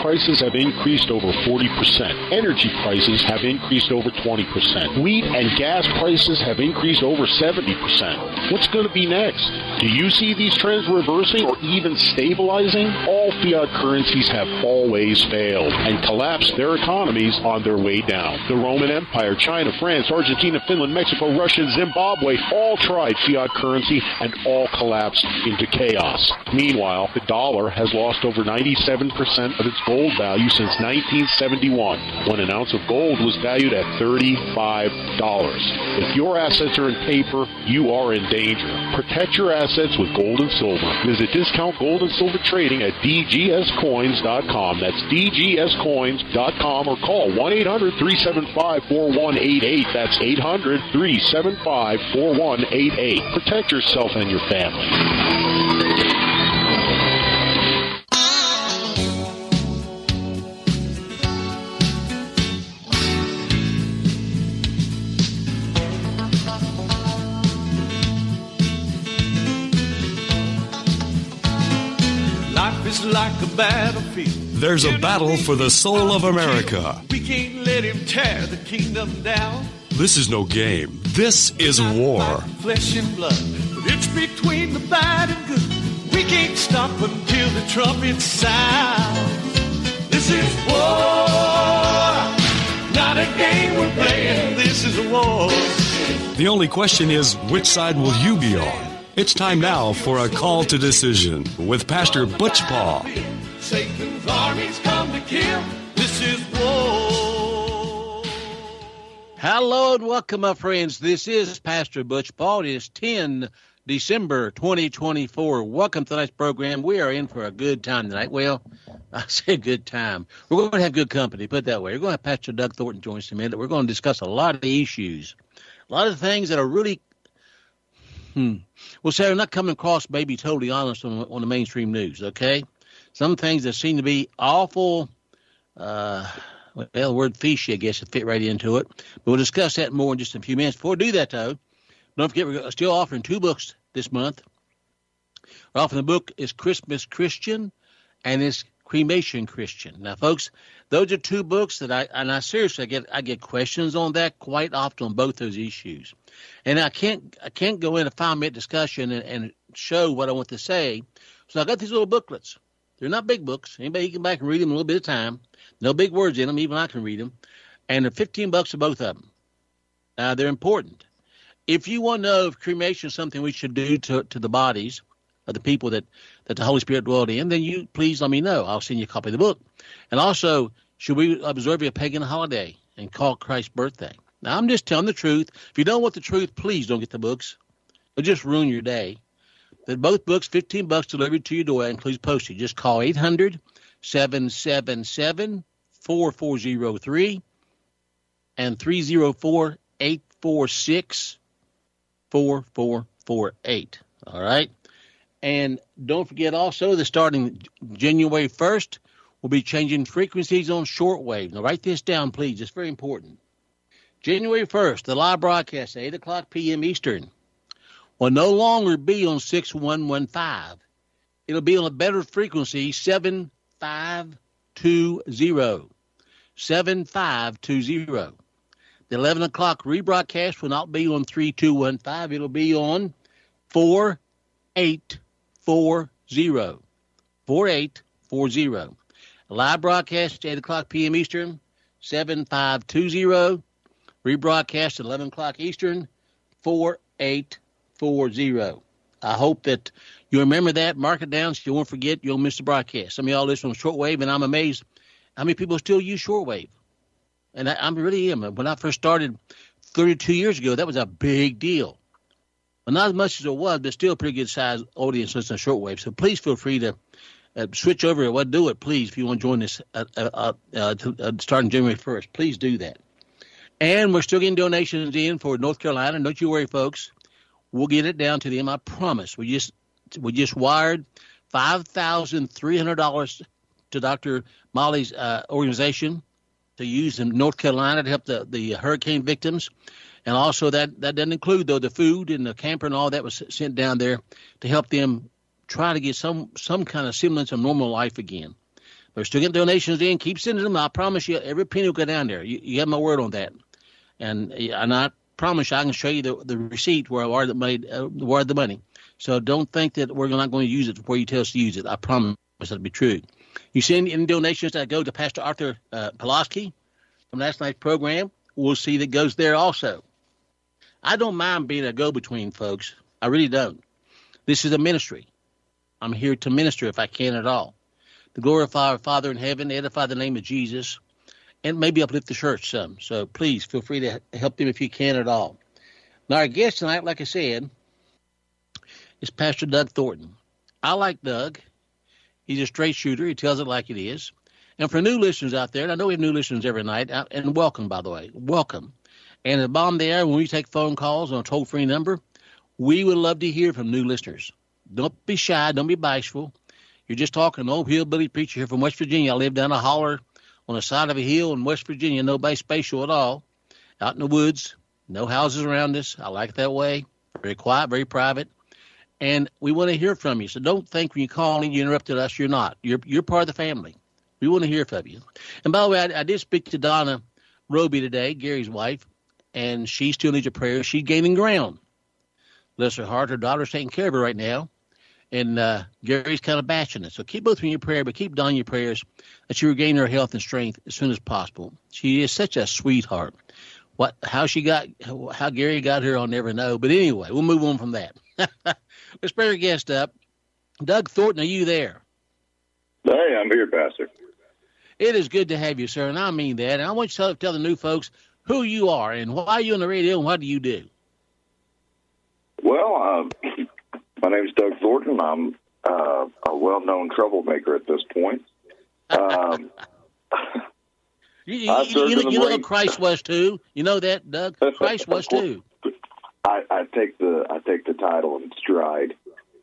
prices have increased over 40%. Energy prices have increased over 20%. Wheat and gas prices have increased over 70%. What's going to be next? Do you see these trends reversing or even stabilizing? All fiat currencies have always failed and collapsed their economies on their way down. The Roman Empire, China, France, Argentina, Finland, Mexico, Russia, Zimbabwe all tried fiat currency and all collapsed into chaos. Meanwhile, the dollar has lost over 97% of its gold value since 1971, when an ounce of gold was valued at $35. If your assets are in paper, you are in danger. Protect your assets with gold and silver. Visit Discount Gold and Silver Trading at dgscoins.com. That's dgscoins.com, or call 1-800-375-4188. That's 800-375-4188. Protect yourself and your family. Like a battlefield. There's a battle for the soul of America. We can't let him tear the kingdom down. This is no game. This is war. Flesh and blood, but it's between the bad and good. We can't stop until the trumpet sound. This is war, not a game we're playing. This is a war. The only question is, which side will you be on? It's time now for a call to decision with Pastor Butch Paul. Satan's armies come to kill. This is war. Hello and welcome, my friends. This is Pastor Butch Paul. It is 10 December 2024. Welcome to tonight's program. We are in for a good time tonight. Well, I say good time. We're going to have good company, put it that way. We're going to have Pastor Doug Thornton join us in a minute. We're going to discuss a lot of issues, a lot of things that are really Well, Sarah, I'm not coming across maybe totally honest on the mainstream news, okay? Some things that seem to be awful, well, the word fishy, I guess, would fit right into it. But we'll discuss that more in just a few minutes. Before we do that, though, don't forget we're still offering 2 books this month. We're offering the book is Christmas Christian and it's Cremation Christian. Now, folks, those are 2 books that I seriously get questions on that quite often on both those issues. And I can't go in a 5-minute discussion and show what I want to say. So I got these little booklets. They're not big books. Anybody can go back and read them in a little bit of time. No big words in them. Even I can read them. And they're $15 for both of them. They're important. If you want to know if cremation is something we should do to the bodies of the people that the Holy Spirit dwelled in, then you please let me know. I'll send you a copy of the book. And also, should we observe a pagan holiday and call Christ's birthday? Now, I'm just telling the truth. If you don't want the truth, please don't get the books. It'll just ruin your day. But both books, $15 delivered to your door, includes postage. Just call 800-777-4403 and 304-846-4448. All right? And don't forget also that starting January 1st, we'll be changing frequencies on shortwave. Now, write this down, please. It's very important. January 1st, the live broadcast at 8 o'clock p.m. Eastern will no longer be on 6115. It'll be on a better frequency, 7520. 7520. The 11 o'clock rebroadcast will not be on 3215. It'll be on 4840. 4840. A live broadcast at 8 o'clock p.m. Eastern, 7520. Rebroadcast at 11 o'clock Eastern, 4840. I hope that you remember that. Mark it down so you won't forget. You won't miss the broadcast. Some of y'all listen on shortwave, and I'm amazed how many people still use shortwave. And I really am. When I first started 32 years ago, that was a big deal. Well, not as much as it was, but still a pretty good size audience listening to shortwave. So please feel free to switch over. Well, do it, please, if you want to join this starting January 1st. Please do that. And we're still getting donations in for North Carolina. Don't you worry, folks. We'll get it down to them. I promise. We just wired $5,300 to Dr. Molly's organization to use in North Carolina to help the hurricane victims. And also that doesn't include, though, the food and the camper and all that was sent down there to help them try to get some kind of semblance of normal life again. We're still getting donations in. Keep sending them. I promise you, every penny will go down there. You have my word on that. And I promise you, I can show you the receipt where the money. So don't think that we're not going to use it before you tell us to use it. I promise that'll be true. You send in donations that go to Pastor Arthur Pulaski from last night's program. We'll see that goes there also. I don't mind being a go-between, folks. I really don't. This is a ministry. I'm here to minister if I can at all. To glorify our Father in heaven, edify the name of Jesus, and maybe uplift the church some. So please feel free to help them if you can at all. Now, our guest tonight, like I said, is Pastor Doug Thornton. I like Doug. He's a straight shooter. He tells it like it is. And for new listeners out there, and I know we have new listeners every night, and welcome, by the way, welcome. And at the bottom there, when we take phone calls on a toll-free number, we would love to hear from new listeners. Don't be shy. Don't be bashful. You're just talking to an old hillbilly preacher here from West Virginia. I live down a holler on the side of a hill in West Virginia. Nobody spatial at all. Out in the woods. No houses around us. I like it that way. Very quiet, very private. And we want to hear from you. So don't think when you call and you interrupted us, you're not. You're part of the family. We want to hear from you. And by the way, I did speak to Donna Roby today, Gary's wife, and she still needs your prayers. She's gaining ground. Bless her heart. Her daughter's taking care of her right now. And Gary's kind of bashing it. So keep both of you in your prayer, but keep Donna in your prayers that she regain her health and strength as soon as possible. She is such a sweetheart. How Gary got her, I'll never know. But anyway, we'll move on from that. Let's bring our guest up. Doug Thornton, are you there? Hey, I'm here, Pastor. It is good to have you, sir, and I mean that. And I want you to tell the new folks who you are and why you're on the radio and what do you do. Well, my name is Doug Thornton. I'm a well-known troublemaker at this point. You know Christ was too. You know that, Doug? Christ was too. I take the title in stride.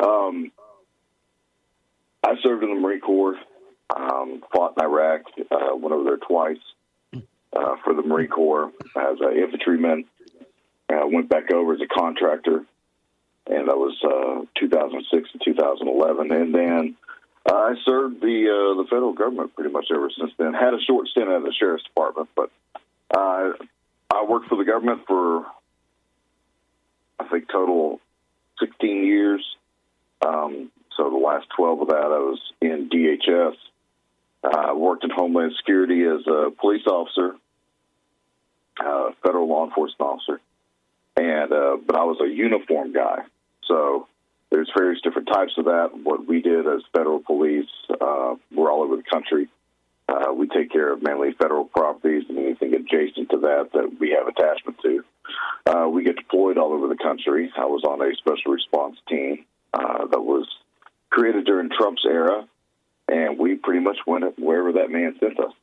I served in the Marine Corps, fought in Iraq, went over there twice for the Marine Corps as an infantryman. Went back over as a contractor, and that was 2006 to 2011. And then I served the federal government pretty much ever since then. Had a short stint at the Sheriff's Department, but I worked for the government for, I think, total 16 years. So the last 12 of that, I was in DHS. I worked in Homeland Security as a police officer, federal law enforcement officer, and but I was a uniform guy. So there's various different types of that. What we did as federal police, we're all over the country. We take care of mainly federal properties and anything adjacent to that we have attachment to. We get deployed all over the country. I was on a special response team that was created during Trump's era, and we pretty much went wherever that man sent us.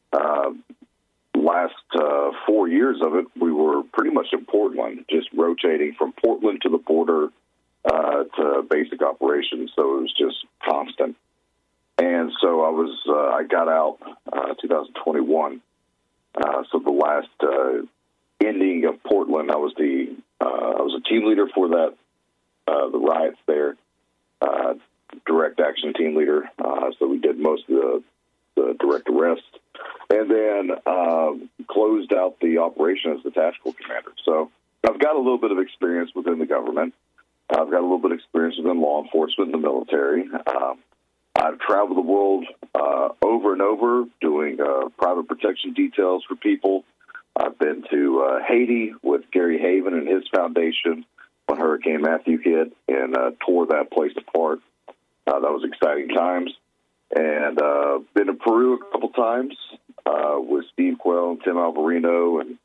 Last 4 years of it, we were pretty much in Portland, just rotating from Portland to the border to basic operations, so it was just constant. And so I got out 2021. So the last ending of Portland, I was a team leader for that, the riots there, direct action team leader. So we did most of the direct arrests, and then closed out the operation as the tactical commander. So I've got a little bit of experience within the government. I've got a little bit of experience within law enforcement and the military. I've traveled the world over and over doing private protection details for people. I've been to Haiti with Gary Haven and his foundation when Hurricane Matthew hit and tore that place apart. That was exciting times. And been to Peru a couple times with Steve Quell and Tim Alvarino. And,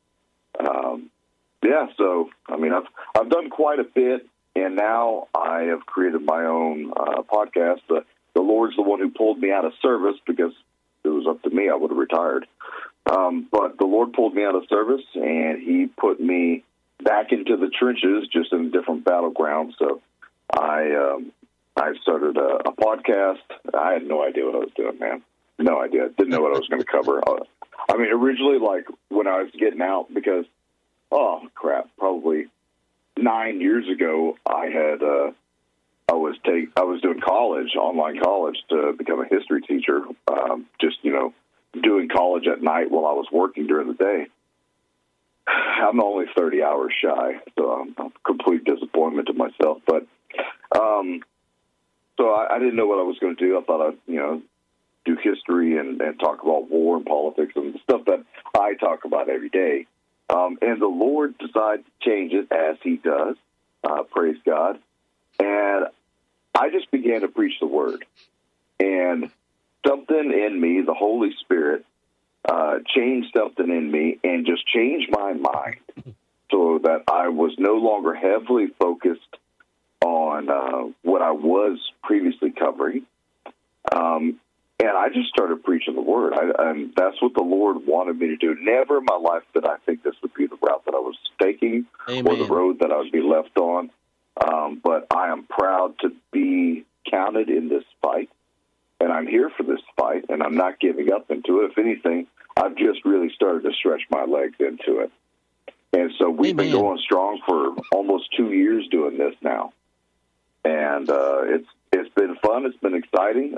so, I mean, I've done quite a bit, and now I have created my own podcast. The Lord's the one who pulled me out of service because if it was up to me, I would have retired. But the Lord pulled me out of service, and he put me back into the trenches, just in a different battleground. So I started a podcast. I had no idea what I was doing, man. No idea. Didn't know what I was going to cover. I mean, originally, like, when I was getting out, because, probably 9 years ago, I I was doing online college to become a history teacher. Just doing college at night while I was working during the day. I'm only 30 hours shy, so I'm a complete disappointment to myself. But so I didn't know what I was going to do. I thought I'd do history and talk about war and politics and stuff that I talk about every day. And the Lord decided to change it, as He does. Praise God. And I just began to preach the Word. And something in me, the Holy Spirit, changed something in me and just changed my mind so that I was no longer heavily focused on what I was previously covering. And I just started preaching the Word. And that's what the Lord wanted me to do. Never in my life did I think this would be the route that I was taking. Amen. Or the road that I would be left on. But I am proud to be counted in this fight. And I'm here for this fight, and I'm not giving up into it. If anything, I've just really started to stretch my legs into it. And so we've been going strong for almost 2 years doing this now. And it's been fun. It's been exciting.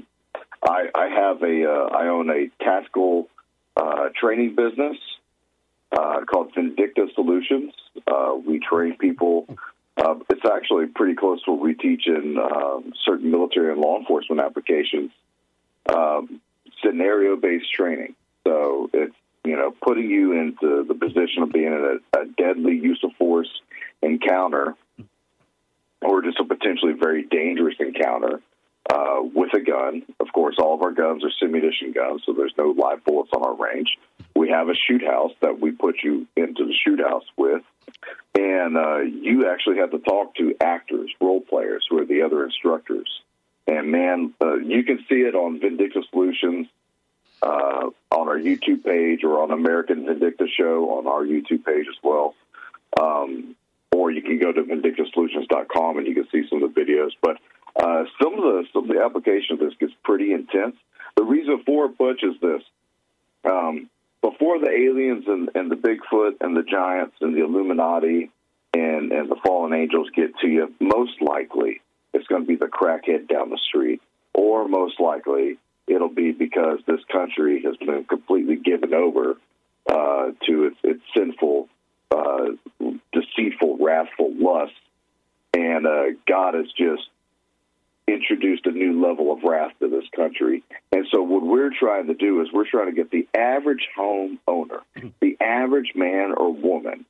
I own a tactical training business called Vindicta Solutions. We train people. It's actually pretty close to what we teach in certain military and law enforcement applications, scenario-based training. So it's, putting you into the position of being in a deadly use of force encounter or just a potentially very dangerous encounter with a gun. Of course, all of our guns are semi-munition guns, so there's no live bullets on our range. We have a shoot house that we put you into the shoot house with. And you actually have to talk to actors, role players, who are the other instructors. And, man, you can see it on Vindicta Solutions on our YouTube page or on American Vindicta Show on our YouTube page as well. Or you can go to vindictasolutions.com and you can see some of the videos. But some of the application of this gets pretty intense. The reason for it, Butch, is this. Before the aliens and the Bigfoot and the giants and the Illuminati and the fallen angels get to you, most likely it's going to be the crackhead down the street. Or most likely it'll be because this country has been completely given over to its sinful, deceitful, wrathful lust. And God has just introduced a new level of wrath to this country. And so what we're trying to do is we're trying to get the average home owner, the average man or woman,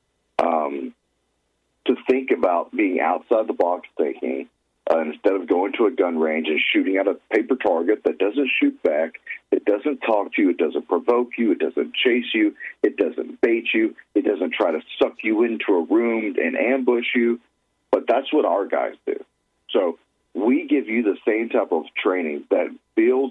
to think about being outside the box thinking, instead of going to a gun range and shooting at a paper target that doesn't shoot back, it doesn't talk to you, it doesn't provoke you, it doesn't chase you, it doesn't bait you, it doesn't try to suck you into a room and ambush you. But that's what our guys do. So we give you the same type of training that builds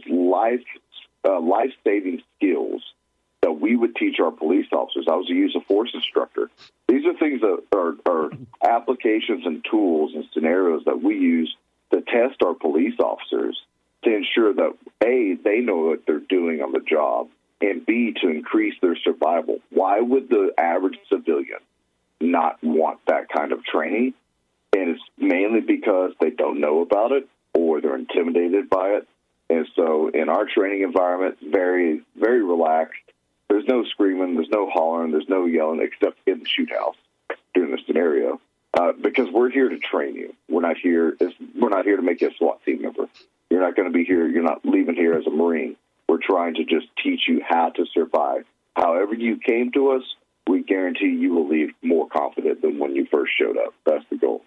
life-saving skills that we would teach our police officers. I was a use of force instructor. These are things that are applications and tools and scenarios that we use to test our police officers to ensure that, A, they know what they're doing on the job, and B, to increase their survival. Why would the average civilian not want that kind of training? And it's mainly because they don't know about it or they're intimidated by it. And so in our training environment, it's very, very relaxed. There's no screaming, there's no hollering, there's no yelling, except in the shoot house during the scenario, because we're here to train you. We're not here to make you a SWAT team member. You're not going to be here. You're not leaving here as a Marine. We're trying to just teach you how to survive. However you came to us, we guarantee you will leave more confident than when you first showed up. That's the goal.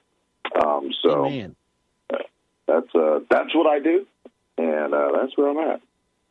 So that's what I do, and that's where I'm at.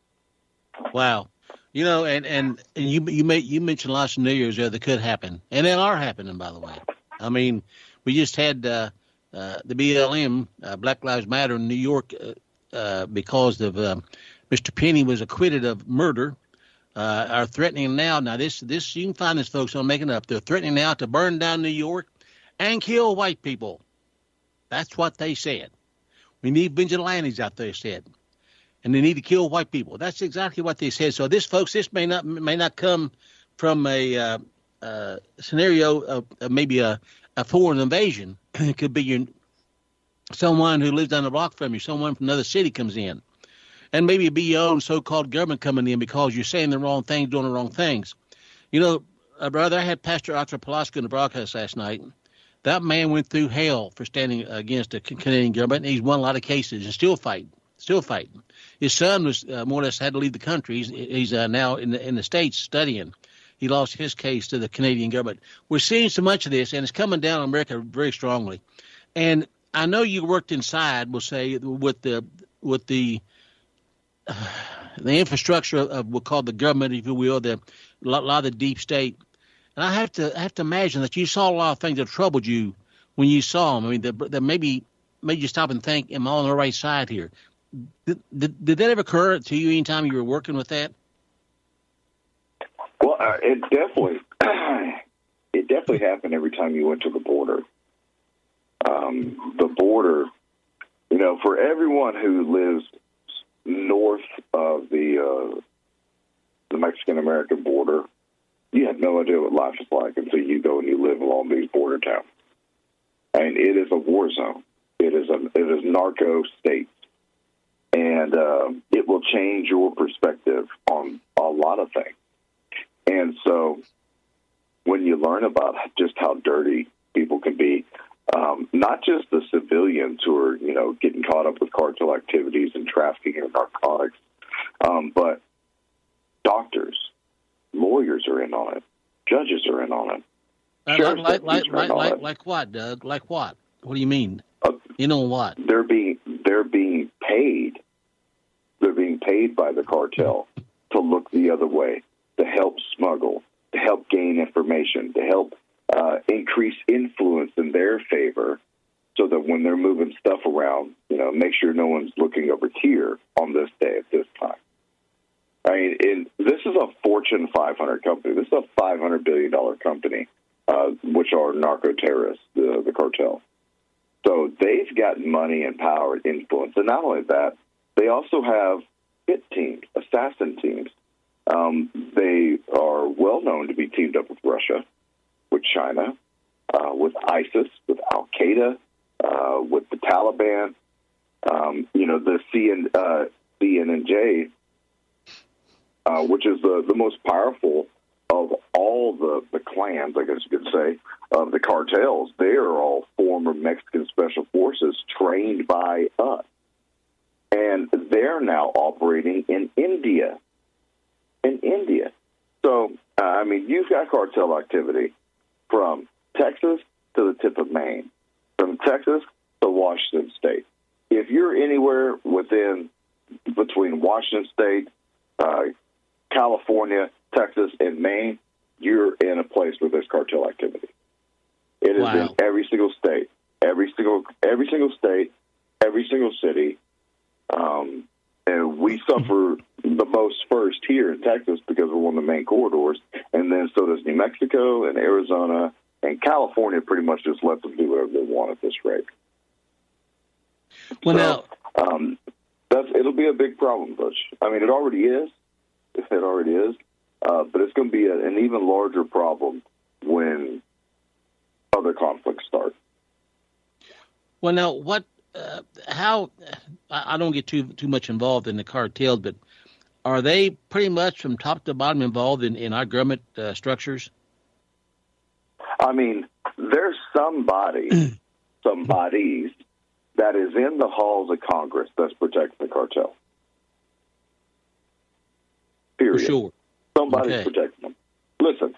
Wow. And you mentioned a lot of scenarios there that could happen, and they are happening, by the way. I mean, we just had the BLM, Black Lives Matter in New York, because of Mr. Penny was acquitted of murder, are threatening now. Now, this you can find this, folks. I'm making it up. They're threatening now to burn down New York and kill white people. That's what they said. We need vigilantes out there, said. And they need to kill white people. That's exactly what they said. So this, folks, this may not come from a scenario of maybe a foreign invasion. It could be someone who lives down the block from you, someone from another city comes in, and maybe it be your own so-called government coming in because you're saying the wrong things, doing the wrong things. You know, brother, I had Pastor Arthur Palaska in the broadcast last night. That man went through hell for standing against the Canadian government, and he's won a lot of cases and still fighting. His son was more or less had to leave the country. He's now in the States studying. He lost his case to the Canadian government. We're seeing so much of this, and it's coming down on America very strongly. And I know you worked inside, we'll say, with the infrastructure of we'll call the government, if you will, a lot of the deep state. And I have to imagine that you saw a lot of things that troubled you when you saw them. I mean, that maybe made you stop and think, am I on the right side here? Did that ever occur to you anytime you were working with that? Well, it definitely happened every time you went to the border. The border, you know, for everyone who lives north of the Mexican-American border, you have no idea what life is like until you go and you live along these border towns. And it is a war zone. It is narco states. And it will change your perspective on a lot of things. And so when you learn about just how dirty people can be, not just the civilians who are, you know, getting caught up with cartel activities and trafficking in narcotics, but doctors, lawyers are in on it, judges are in on it. Like what, Doug? Like what? What do you mean? You know what? They're being paid. They're being paid by the cartel to look the other way, to help smuggle, to help gain information, to help increase influence in their favor, so that when they're moving stuff around, you know, make sure no one's looking over here on this day at this time. I mean, this is a Fortune 500 company. This is a $500 billion company, which are narco-terrorists, the cartel. So they've got money and power and influence. And not only that, they also have hit teams, assassin teams. They are well known to be teamed up with Russia, with China, with ISIS, with Al-Qaeda, with the Taliban. You know, the CNNJ, which is the most powerful of all the clans, I guess you could say, of the cartels. They are all former Mexican special forces trained by us. And they're now operating in India. So, I mean, you've got cartel activity from Texas to the tip of Maine, from Texas to Washington State. If you're anywhere between Washington State, California, Texas, and Maine, you're in a place where there's cartel activity. It is in every single state, every single state, every single city. And we suffer the most first here in Texas because we're one of the main corridors, and then so does New Mexico and Arizona, and California pretty much just lets them do whatever they want at this rate. Well, so, it'll be a big problem, Butch. I mean, it already is. But it's going to be an even larger problem when other conflicts start. Well, now, how, I don't get too much involved in the cartels, but are they pretty much from top to bottom involved in our government structures? I mean, there's somebodies that is in the halls of Congress that's protecting the cartel. Period. For sure. Somebody's protecting them. Listen,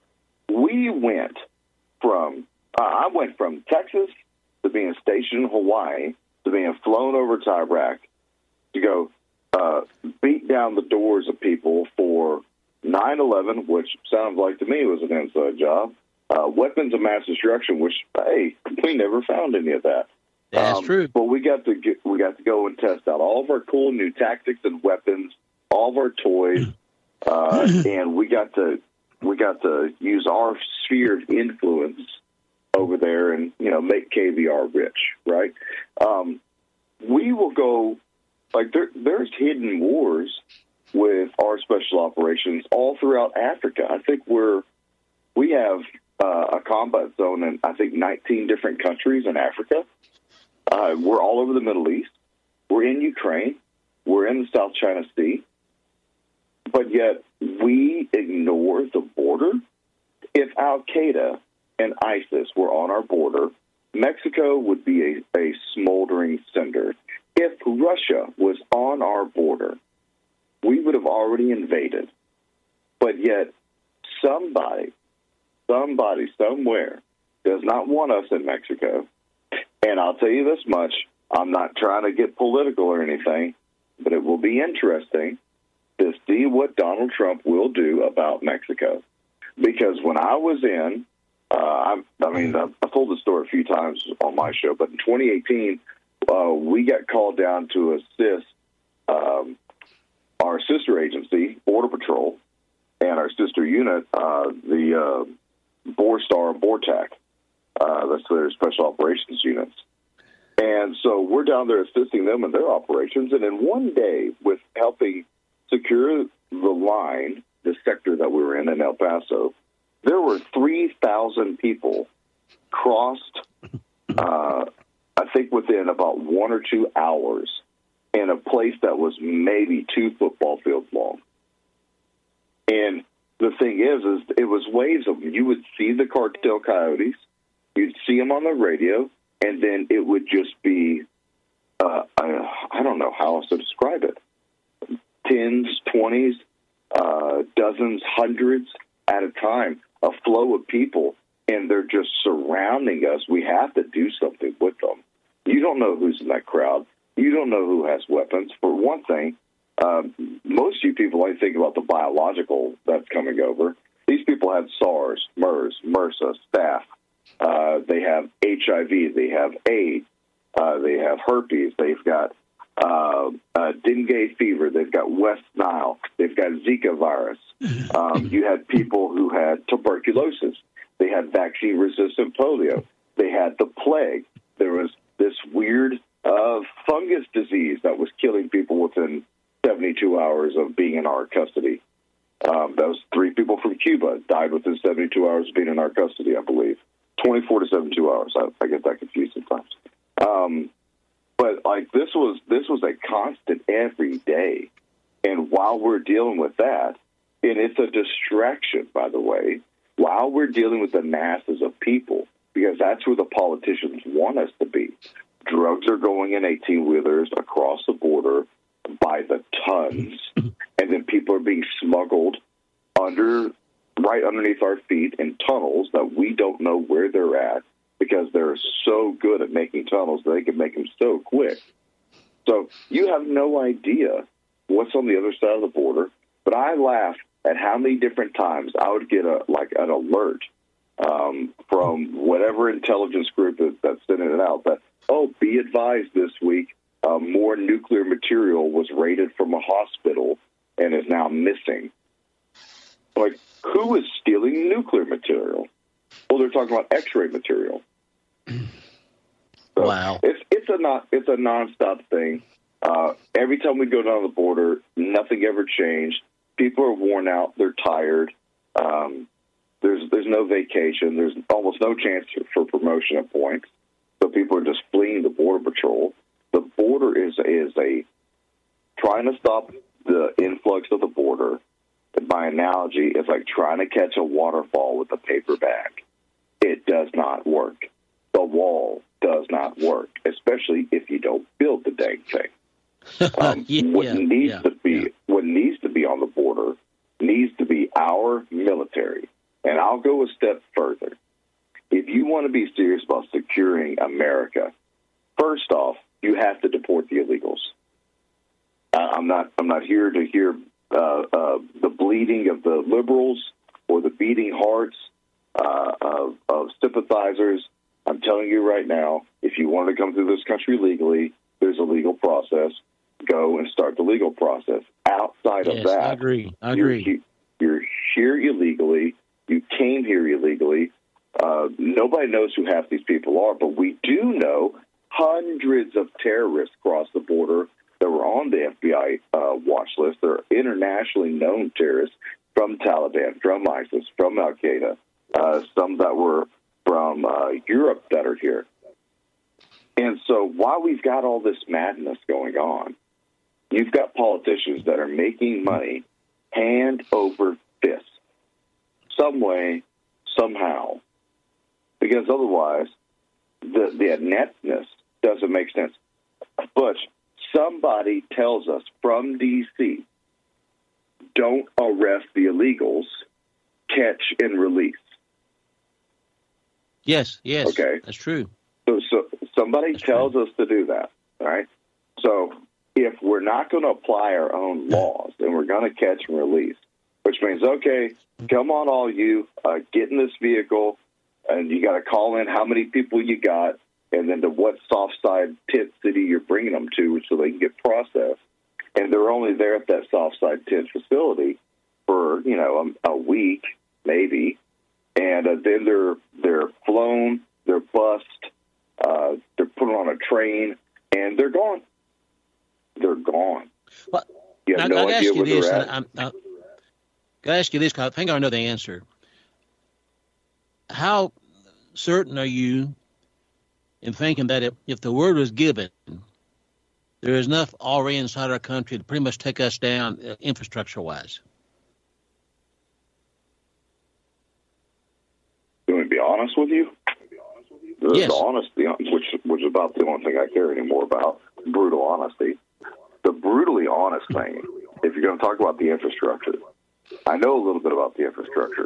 I went from Texas to being stationed in Hawaii to being flown over to Iraq to go beat down the doors of people for 9/11, which sounds like to me was an inside job. Weapons of mass destruction, which, hey, we never found any of that. That's true. But we got to go and test out all of our cool new tactics and weapons, all of our toys, and we got to use our sphere of influence over there and, you know, make KBR rich, right? We will go, like, there's hidden wars with our special operations all throughout Africa. I think we have a combat zone in, I think, 19 different countries in Africa. We're all over the Middle East. We're in Ukraine. We're in the South China Sea. But yet we ignore the border. If Al-Qaeda and ISIS were on our border, Mexico would be a smoldering cinder. If Russia was on our border, we would have already invaded. But yet somebody, somewhere does not want us in Mexico. And I'll tell you this much, I'm not trying to get political or anything, but it will be interesting to see what Donald Trump will do about Mexico. Because when I was in, I told the story a few times on my show, but in 2018, we got called down to assist our sister agency, Border Patrol, and our sister unit, the BORSTAR and BORTAC. That's their special operations units. And so we're down there assisting them in their operations. And in one day, with helping secure the line, the sector that we were in El Paso, there were 3,000 people crossed, I think within about 1 or 2 hours, in a place that was maybe 2 football fields long. And the thing is it was waves of them. You would see the cartel coyotes, you'd see them on the radio, and then it would just be, I don't know how else to describe it, 10s, 20s, dozens, hundreds at a time, a flow of people, and they're just surrounding us. We have to do something with them. You don't know who's in that crowd. You don't know who has weapons. For one thing, most of you people only think about the biological that's coming over. These people have SARS, MERS, MRSA, staph. They have HIV. They have AIDS. They have herpes. They've got dengue fever. They've got West Nile. They've got Zika virus. You had people who had tuberculosis. They had vaccine-resistant polio. They had the plague. There was this weird fungus disease that was killing people within 72 hours of being in our custody. That was 3 people from Cuba died within 72 hours of being in our custody, I believe. 24 to 72 hours. I get that confused sometimes. But like this was a constant every day. And while we're dealing with that, and it's a distraction, by the way, while we're dealing with the masses of people, because that's where the politicians want us to be. Drugs are going in 18-wheelers across the border by the tons, and then people are being smuggled right underneath our feet in tunnels that we don't know where they're at, because they're so good at making tunnels that they can make them so quick. So you have no idea what's on the other side of the border. But I laugh at how many different times I would get an alert from whatever intelligence group that's sending it out that, be advised this week, more nuclear material was raided from a hospital and is now missing. Like, who is stealing nuclear material? Well, they're talking about X-ray material. So wow. It's a nonstop thing. Every time we go down the border, nothing ever changed. People are worn out. They're tired. There's no vacation. There's almost no chance for promotion at points. So people are just fleeing the Border Patrol. The border is trying to stop the influx of the border. My analogy is like trying to catch a waterfall with a paper bag. It does not work. The wall does not work, especially if you don't build the dang thing. What needs to be on the border needs to be our military. And I'll go a step further. If you want to be serious about securing America, first off, you have to deport the illegals. I'm not here to hear the bleeding of the liberals or the beating hearts of sympathizers. I'm telling you right now, if you want to come through this country legally, there's a legal process. Go and start the legal process. Outside of that, I agree. You're here illegally. You came here illegally. Nobody knows who half these people are, but we do know hundreds of terrorists crossed the border that were on the FBI watch list. They're internationally known terrorists from Taliban, from ISIS, from Al-Qaeda, some that were from Europe that are here. And so while we've got all this madness going on, you've got politicians that are making money hand over fist, some way, somehow, because otherwise the netness doesn't make sense. But somebody tells us from D.C., don't arrest the illegals, catch and release. Yes, okay, that's true. So somebody tells us to do that, all right? So if we're not going to apply our own laws and we're going to catch and release, which means, okay, come on, all you, get in this vehicle, and you got to call in how many people you got, and then to what soft side tent city you're bringing them to so they can get processed. And they're only there at that soft side tent facility for, a week, maybe, and then they're flown, they're bussed, they're put on a train, and they're gone. They're gone. Well, you have no idea where they're at. I'll ask you this, because I think I know the answer. How certain are you in thinking that if the word was given, there is enough already inside our country to pretty much take us down infrastructure-wise? You want me to be honest with you? Yes. The honesty, which is about the only thing I care anymore about, brutal honesty. The brutally honest thing, if you're going to talk about the infrastructure, I know a little bit about the infrastructure.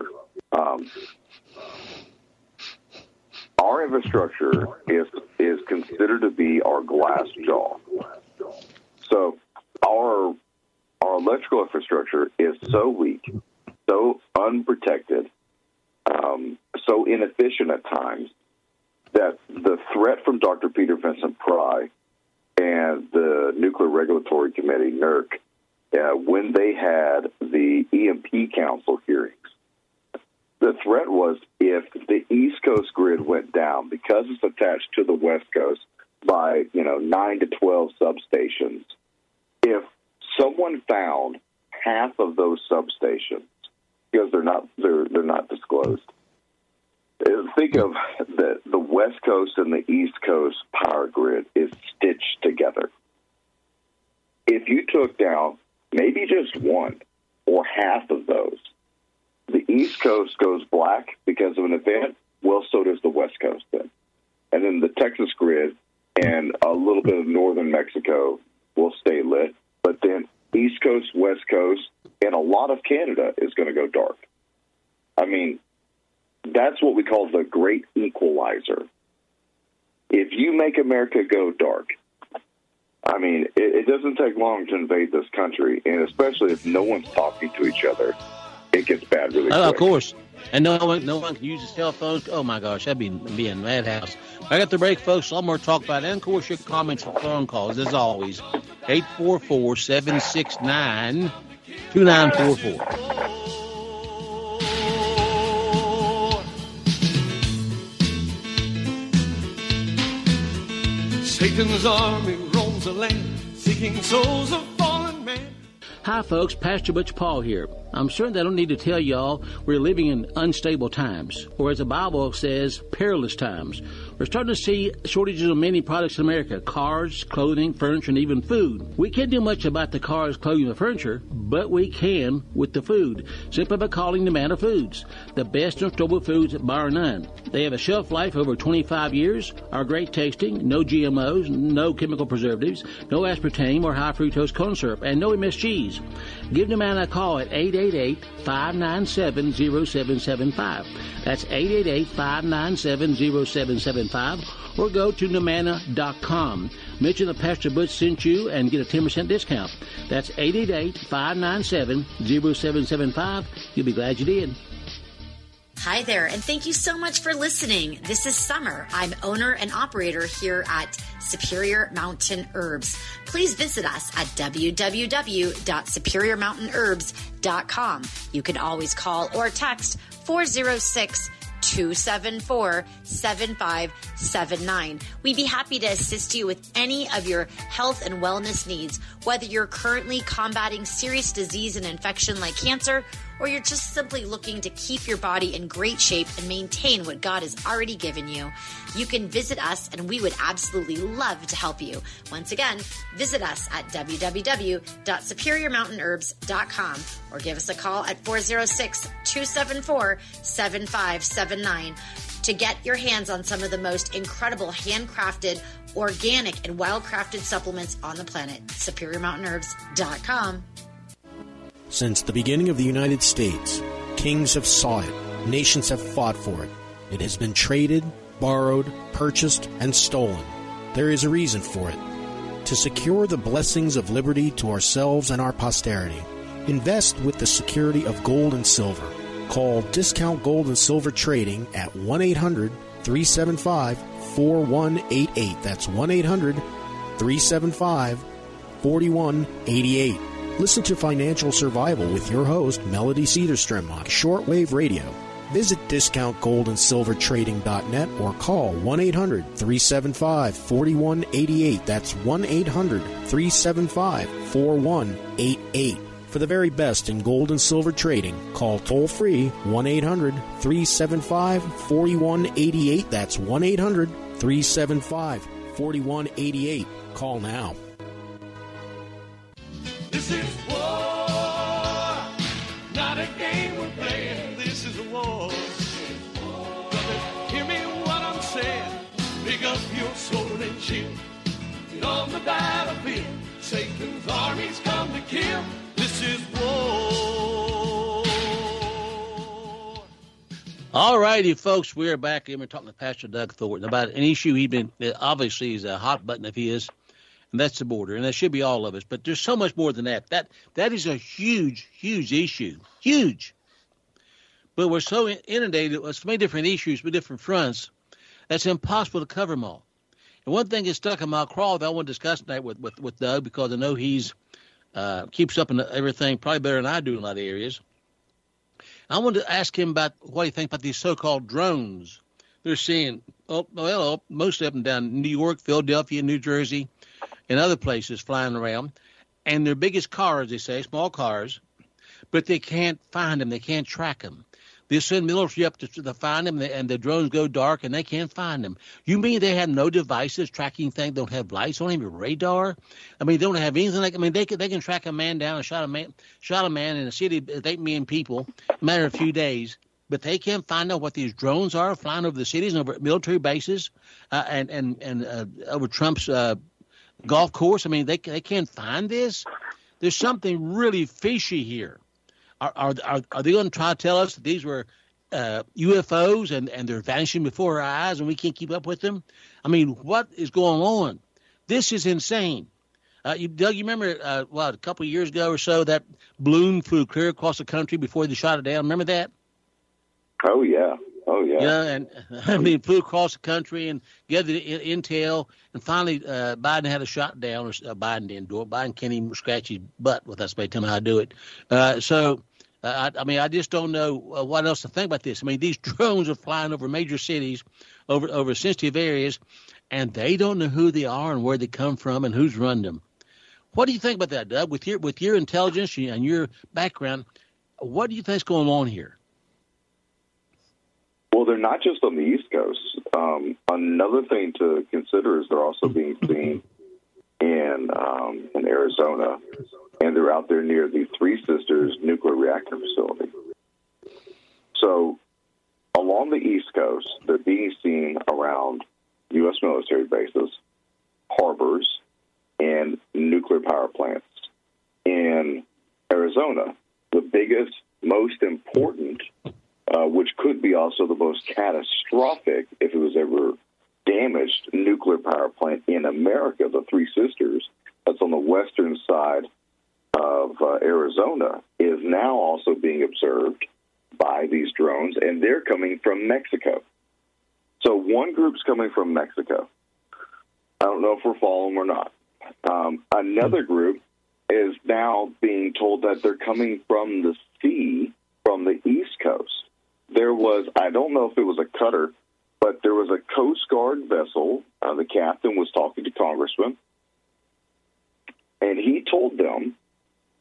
Our infrastructure is considered to be our glass jaw. So our electrical infrastructure is so weak, so unprotected, so inefficient at times, that the threat from Dr. Peter Vincent Pry and the Nuclear Regulatory Committee, NERC, when they had the EMP Council hearings, the threat was if the East Coast grid went down, because it's attached to the West Coast by 9 to 12 substations, if someone found half of those substations, because they're not disclosed. Think of the West Coast and the East Coast power grid is stitched together. If you took down maybe just one or half of those, the East Coast goes black because of an event. Well, so does the West Coast then. And then the Texas grid and a little bit of northern Mexico will stay lit. But then East Coast, West Coast, and a lot of Canada is going to go dark. I mean, that's what we call the great equalizer. If you make America go dark, I mean, it doesn't take long to invade this country, and especially if no one's talking to each other, it gets bad really quick. Of course. And no one can use his cell phones. Oh, my gosh, that'd be a madhouse. I got the break, folks. A lot more to talk about. And, of course, your comments and phone calls, as always. 844-769-2944. Satan's army roams the land, seeking souls of fallen man. Hi, folks. Pastor Butch Paul here. I'm certain I don't need to tell y'all we're living in unstable times, or as the Bible says, perilous times. We're starting to see shortages of many products in America: cars, clothing, furniture, and even food. We can't do much about the cars, clothing, and furniture, but we can with the food, simply by calling Nomana Foods, the best in storable foods bar none. They have a shelf life over 25 years, are great tasting, no GMOs, no chemical preservatives, no aspartame or high fructose corn syrup, and no MSGs. Give Nomana a call at 888-597-0775. That's 888-597-0775, or go to Nomana.com. Mention that Pastor Butch sent you and get a 10% discount. That's 888-597-0775. You'll be glad you did. Hi there, and thank you so much for listening. This is Summer. I'm owner and operator here at Superior Mountain Herbs. Please visit us at www.superiormountainherbs.com. You can always call or text 406-274-7579. We'd be happy to assist you with any of your health and wellness needs, whether you're currently combating serious disease and infection like cancer, or you're just simply looking to keep your body in great shape and maintain what God has already given you, you can visit us and we would absolutely love to help you. Once again, visit us at www.superiormountainherbs.com or give us a call at 406-274-7579 to get your hands on some of the most incredible handcrafted, organic, and wildcrafted supplements on the planet. SuperiorMountainHerbs.com. Since the beginning of the United States, kings have sought it, nations have fought for it. It has been traded, borrowed, purchased, and stolen. There is a reason for it. To secure the blessings of liberty to ourselves and our posterity, invest with the security of gold and silver. Call Discount Gold and Silver Trading at 1-800-375-4188. That's 1-800-375-4188. Listen to Financial Survival with your host, Melody Cedarstrom, on Shortwave Radio. Visit DiscountGoldandSilverTrading.net or call 1-800-375-4188. That's 1-800-375-4188. For the very best in gold and silver trading, call toll-free 1-800-375-4188. That's 1-800-375-4188. Call now. This is war, not a game we're playing. This is a war. Brother, hear me what I'm saying. Pick up your sword and shield. Get on the battlefield. Satan's armies come to kill. This is war. All righty, folks, we're back and we're talking to Pastor Doug Thornton about an issue obviously is a hot button of his, and that's the border, and that should be all of us. But there's so much more than that. That is a huge, huge issue, huge. But we're so inundated with so many different issues with different fronts, that's impossible to cover them all. And one thing that's stuck in my craw that I want to discuss tonight with Doug, because I know he's keeps up in everything probably better than I do in a lot of areas. I wanted to ask him about what he thinks about these so-called drones. They're seeing, most of them down New York, Philadelphia, New Jersey, and other places flying around. And they're biggest cars, they say, small cars, but they can't find them. They can't track them. They send military up to find them, and the drones go dark, and they can't find them. You mean they have no devices, tracking things, don't have lights, don't even radar? I mean, they don't have anything like. I mean, they can track a man down and shot a man in a city with 8 million people in a matter of a few days, but they can't find out what these drones are flying over the cities and over military bases, and over Trump's golf course. I mean, they can't find this. There's something really fishy here. Are they going to try to tell us that these were UFOs and they're vanishing before our eyes and we can't keep up with them? I mean, what is going on? This is insane. Doug, you remember, a couple of years ago or so, that balloon flew clear across the country before they shot it down. Remember that? Oh, yeah. Yeah, and I mean, flew across the country and gathered intel, and finally Biden had a shot down. Or Biden didn't do it. Biden can't even scratch his butt with us. Tell him how to do it. I just don't know what else to think about this. I mean, these drones are flying over major cities, over sensitive areas, and they don't know who they are and where they come from and who's run them. What do you think about that, Doug? With your intelligence and your background, what do you think is going on here? Well, they're not just on the East Coast. Another thing to consider is they're also being seen in Arizona, and they're out there near the Three Sisters nuclear reactor facility. So along the East Coast, they're being seen around U.S. military bases, harbors, and nuclear power plants. In Arizona, the biggest, most important, which could be also the most catastrophic if it was ever damaged, nuclear power plant in America, the Three Sisters, that's on the western side of Arizona, is now also being observed by these drones, and they're coming from Mexico. So one group's coming from Mexico. I don't know if we're following or not. Another group is now being told that they're coming from the sea, from the East Coast. There was, I don't know if it was a cutter, but there was a Coast Guard vessel. The captain was talking to congressmen, and he told them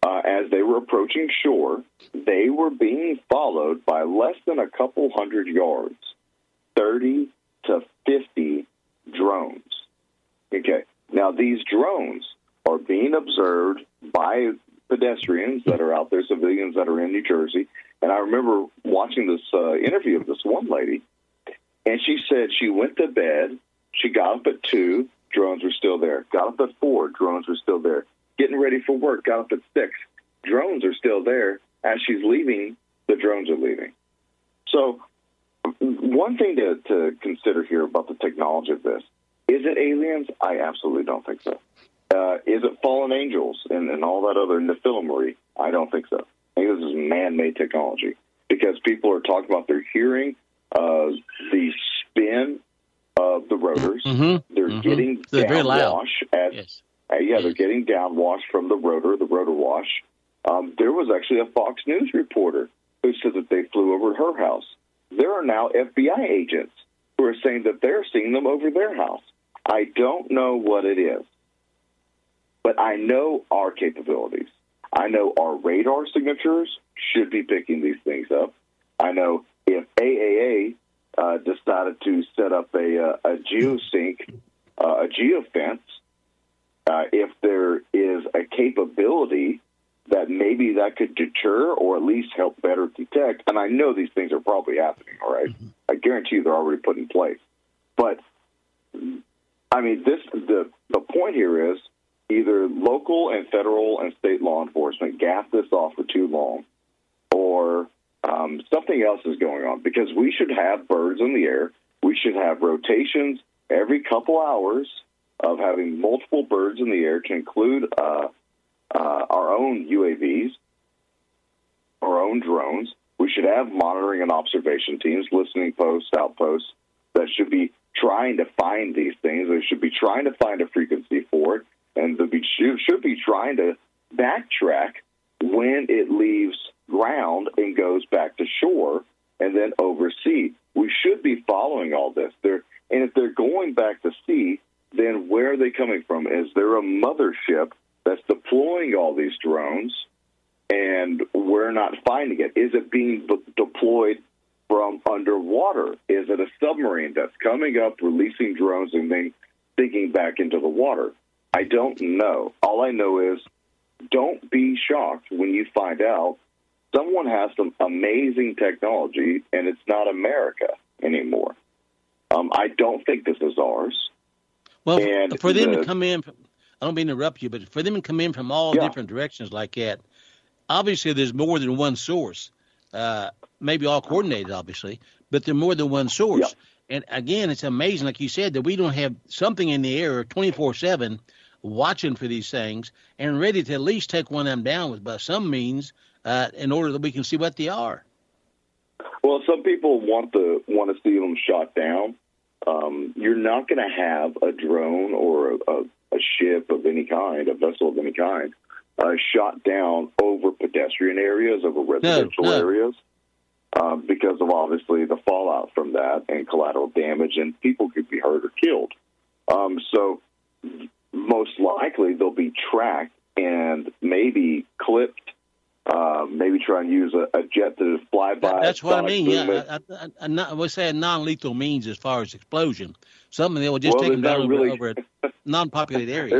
as they were approaching shore, they were being followed by less than a couple hundred yards, 30 to 50 drones. Okay. Now, these drones are being observed by pedestrians that are out there, civilians that are in New Jersey. And I remember watching this interview of this one lady, and she said she went to bed, she got up at 2, drones were still there. Got up at 4, drones were still there. Getting ready for work, got up at 6, drones are still there. As she's leaving, the drones are leaving. So one thing to consider here about the technology of this, is it aliens? I absolutely don't think so. Is it fallen angels and all that other nephilimery? I don't think so. I think this is man-made technology because people are talking about they're hearing the spin of the rotors. Mm-hmm. They're getting downwash. They're getting downwash from the rotor wash. There was actually a Fox News reporter who said that they flew over her house. There are now FBI agents who are saying that they're seeing them over their house. I don't know what it is, but I know our capabilities. I know our radar signatures should be picking these things up. I know if AAA decided to set up a geosync, a geofence, if there is a capability that maybe that could deter or at least help better detect, and I know these things are probably happening, all right? Mm-hmm. I guarantee you they're already put in place. But, I mean, the point here is either local and federal and state law enforcement gaff this off for too long, or something else is going on, because we should have birds in the air. We should have rotations every couple hours of having multiple birds in the air to include our own UAVs, our own drones. We should have monitoring and observation teams, listening posts, outposts that should be trying to find these things. They should be trying to find a frequency for it, and they should be trying to backtrack when it leaves ground and goes back to shore and then oversea. We should be following all this. And if they're going back to sea, then where are they coming from? Is there a mothership that's deploying all these drones and we're not finding it? Is it being deployed from underwater? Is it a submarine that's coming up, releasing drones, and then sinking back into the water? I don't know. All I know is don't be shocked when you find out someone has some amazing technology and it's not America anymore. I don't think this is ours. Well, and for them to come in, I don't mean to interrupt you, but for them to come in from all different directions like that, obviously there's more than one source. Maybe all coordinated, obviously, but there's more than one source. Yeah. And again, it's amazing, like you said, that we don't have something in the air 24/7 watching for these things and ready to at least take one of them down by some means in order that we can see what they are. Well, some people want to see them shot down. You're not going to have a drone or a ship of any kind, a vessel of any kind, shot down over pedestrian areas, over residential areas, because of obviously the fallout from that and collateral damage, and people could be hurt or killed. So most likely they'll be tracked and maybe clipped. Maybe try and use a jet to fly by. That's what I mean. Yeah, I would say a non-lethal means as far as explosion. Something that will just take them down over a non-populated area.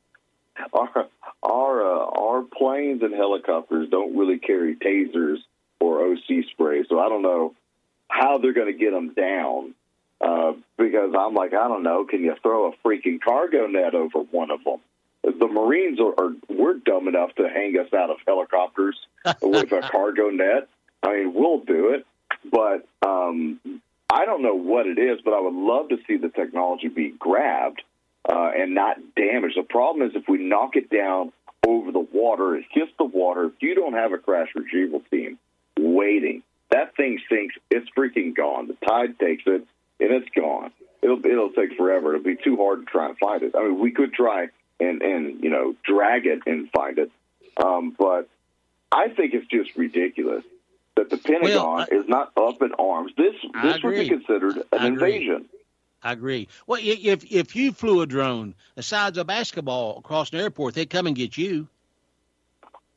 Our planes and helicopters don't really carry tasers or OC spray, so I don't know how they're going to get them down. Because I'm like, I don't know. Can you throw a freaking cargo net over one of them? The Marines we're dumb enough to hang us out of helicopters with a cargo net. I mean, we'll do it, but I don't know what it is, but I would love to see the technology be grabbed and not damaged. The problem is if we knock it down over the water, it hits the water. If you don't have a crash retrieval team waiting, that thing sinks. It's freaking gone. The tide takes it, and it's gone. It'll take forever. It'll be too hard to try and find it. I mean, we could try and drag it and find it. But I think it's just ridiculous that the Pentagon is not up in arms. This would be considered an invasion. I agree. Well, if you flew a drone the size of a basketball across an airport, they'd come and get you.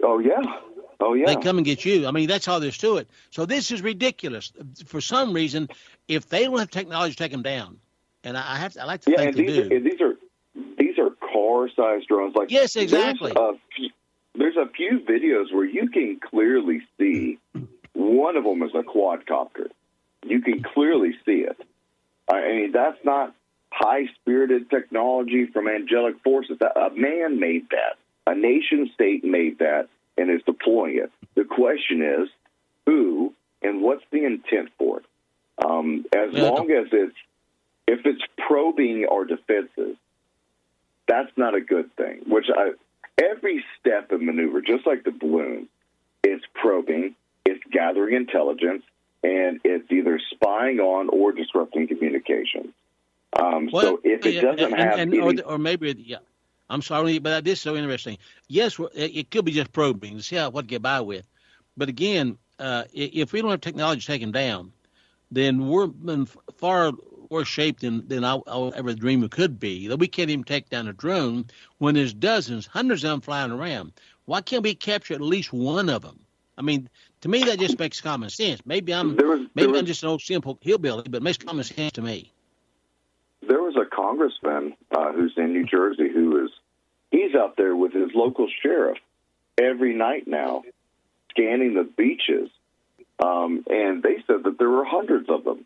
Oh, yeah. Oh, yeah. They come and get you. I mean, that's all there's to it. So this is ridiculous. For some reason, if they don't have technology to take them down, and I like to think they do. These are car-sized drones. Like, yes, exactly. There's a few videos where you can clearly see one of them is a quadcopter. You can clearly see it. I mean, that's not high-spirited technology from angelic forces. A man made that. A nation-state made that and is deploying it. The question is, who and what's the intent for it? Long as if it's probing our defenses, that's not a good thing. Every step in maneuver, just like the balloon, it's probing, it's gathering intelligence, and it's either spying on or disrupting communication. So if it doesn't have or maybe I'm sorry, but this is so interesting. Yes, it could be just probing to see what to get by with. But again, if we don't have technology to take them down, then we're in far worse shape than I'll ever dream we could be. That we can't even take down a drone when there's dozens, hundreds of them flying around. Why can't we capture at least one of them? I mean, to me, that just makes common sense. Maybe I'm just an old simple hillbilly, but it makes common sense to me. There was a congressman who's in New Jersey he's out there with his local sheriff every night now, scanning the beaches, and they said that there were hundreds of them.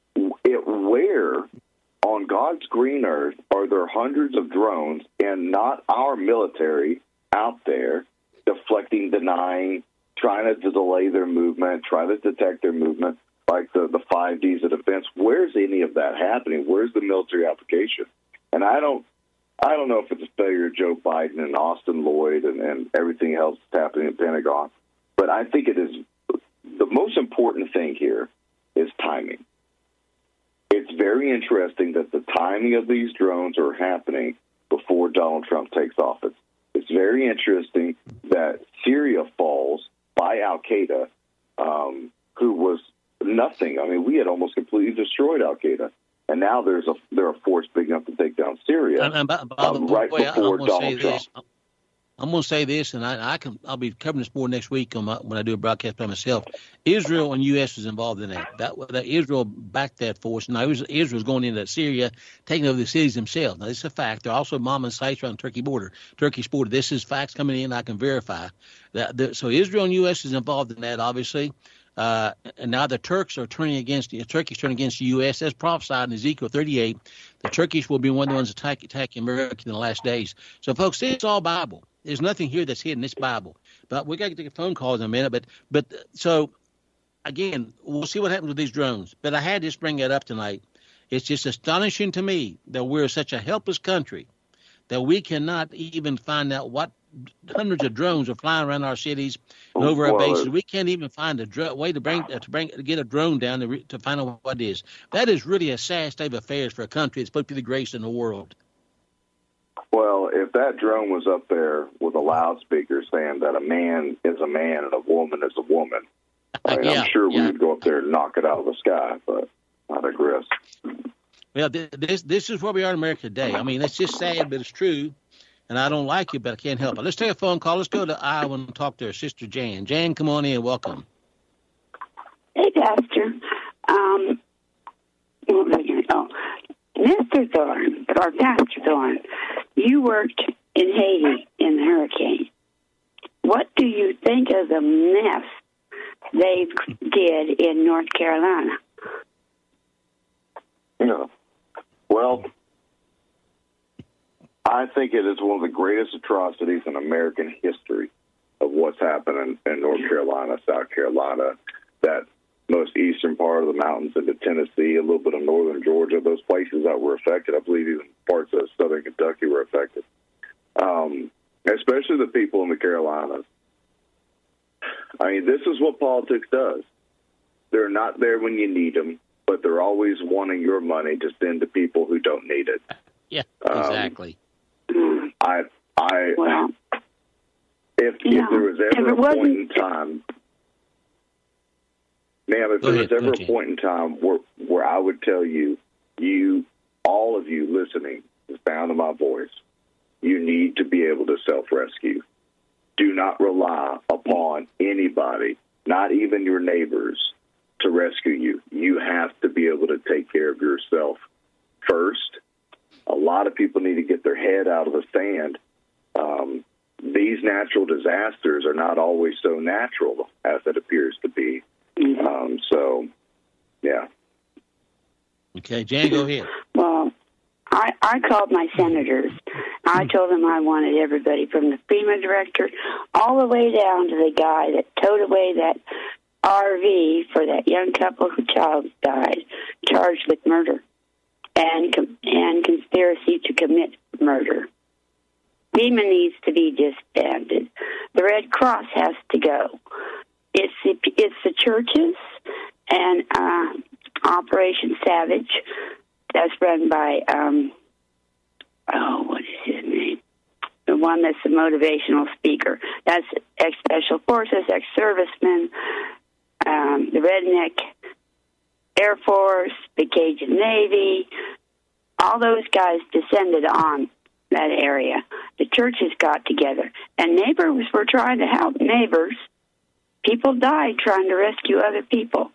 Where on God's green earth are there hundreds of drones and not our military out there deflecting, denying, trying to delay their movement, trying to detect their movement, like the 5Ds of defense? Where's any of that happening? Where's the military application? And I don't know if it's a failure of Joe Biden and Austin Lloyd and everything else that's happening in Pentagon, but I think it is the most important thing here is timing. It's very interesting that the timing of these drones are happening before Donald Trump takes office. It's very interesting that Syria falls by Al-Qaeda, who was nothing. I mean, we had almost completely destroyed Al-Qaeda. And now they're a force big enough to take down Syria right before Donald Trump. I'm going to say this, and I'll be covering this more next week when I do a broadcast by myself. Israel and U.S. was involved in that. That Israel backed that force. Now, Israel's going into Syria, taking over the cities themselves. Now, this is a fact. They're also bombing sites around the Turkish border. This is facts coming in. I can verify that. So Israel and U.S. is involved in that, obviously. And now the Turks are turning against the U.S. As prophesied in Ezekiel 38, the Turkish will be one of the ones attacking America in the last days. So, folks, it's all Bible. There's nothing here that's hidden. It's Bible. But we got to take a phone call in a minute. But so, again, we'll see what happens with these drones. But I had to bring that up tonight. It's just astonishing to me that we're such a helpless country that we cannot even find out what hundreds of drones are flying around our cities and over our bases. We can't even find a way to get a drone down to find out what it is. That is really a sad state of affairs for a country that's supposed to be the greatest in the world. Well, if that drone was up there with a loudspeaker saying that a man is a man and a woman is a woman, I'm sure we would go up there and knock it out of the sky, but I digress. Well, this is where we are in America today. I mean, it's just sad, but it's true. And I don't like it, but I can't help it. Let's take a phone call. Let's go to Iowa and talk to her sister, Jan. Jan, come on in. Welcome. Hey, Pastor. Mr. Thorne, or Pastor Thorne, you worked in Haiti in the hurricane. What do you think of the mess they did in North Carolina? Well, I think it is one of the greatest atrocities in American history of what's happened in North Carolina, South Carolina, that most eastern part of the mountains into Tennessee, a little bit of northern Georgia, those places that were affected. I believe even parts of southern Kentucky were affected, especially the people in the Carolinas. I mean, this is what politics does. They're not there when you need them, but they're always wanting your money to send to people who don't need it. Yeah, exactly. If there was ever a point in time, ma'am, if there was ever a point in time where I would tell you, all of you listening, the sound of my voice, you need to be able to self-rescue. do not rely upon anybody, not even your neighbors, to rescue you. You have to be able to take care of yourself first. A lot of people need to get their head out of the sand. These natural disasters are not always so natural as it appears to be. So, yeah. Okay, Jan, go ahead. Well, I called my senators. I told them I wanted everybody from the FEMA director all the way down to the guy that towed away that RV for that young couple whose child died, charged with murder and conspiracy to commit murder. FEMA needs to be disbanded. The Red Cross has to go. It's the churches and Operation Savage. That's run by what is his name? The one that's the motivational speaker. That's ex-Special Forces, ex-servicemen, the Redneck Air Force, the Cajun Navy. All those guys descended on that area. The churches got together, and neighbors were trying to help neighbors. People died trying to rescue other people.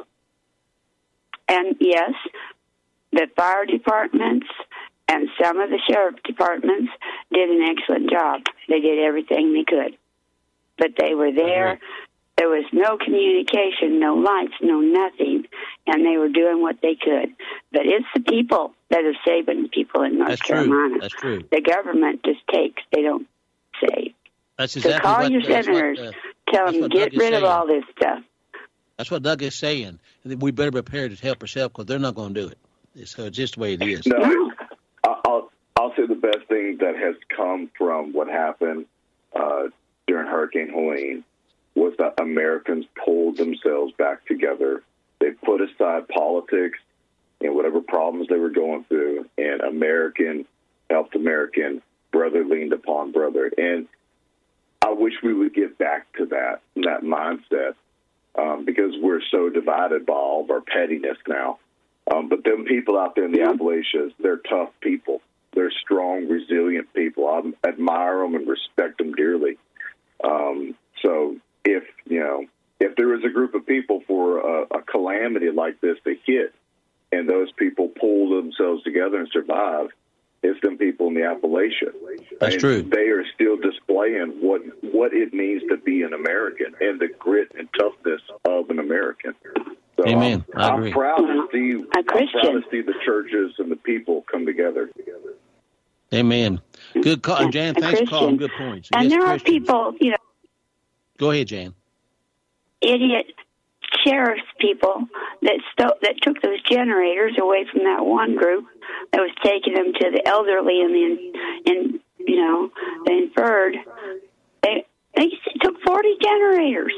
And yes, the fire departments and some of the sheriff departments did an excellent job. They did everything they could. But they were there. There was no communication, no lights, no nothing, and they were doing what they could. But it's the people that are saving people in North Carolina. That's true. The government just takes. They don't save. That's exactly so call what, your senators. Tell them, get rid of all this stuff. That's what Doug is saying. We better prepare to help ourselves because they're not going to do it. So it's just the way it is. No, I'll say the best thing that has come from what happened during Hurricane Helene was that Americans pulled themselves back together. They put aside politics and whatever problems they were going through, and American helped American, brother leaned upon brother. And I wish we would get back to that mindset because we're so divided by all of our pettiness now. But them people out there in the Appalachians, they're tough people. They're strong, resilient people. I admire them and respect them dearly. So if there is a group of people for a calamity like this to hit, and those people pull themselves together and survive, it's them people in the Appalachians. That's true. They are still displaying what it means to be an American and the grit and toughness of an American. So Amen. I agree. I'm proud to see the churches and the people come together. Amen. Good call, Jan. Thanks for calling. Good points. And there are people, Go ahead, Jan. Idiot sheriff's people that took those generators away from that one group that was taking them to the elderly and the inferred. They took 40 generators.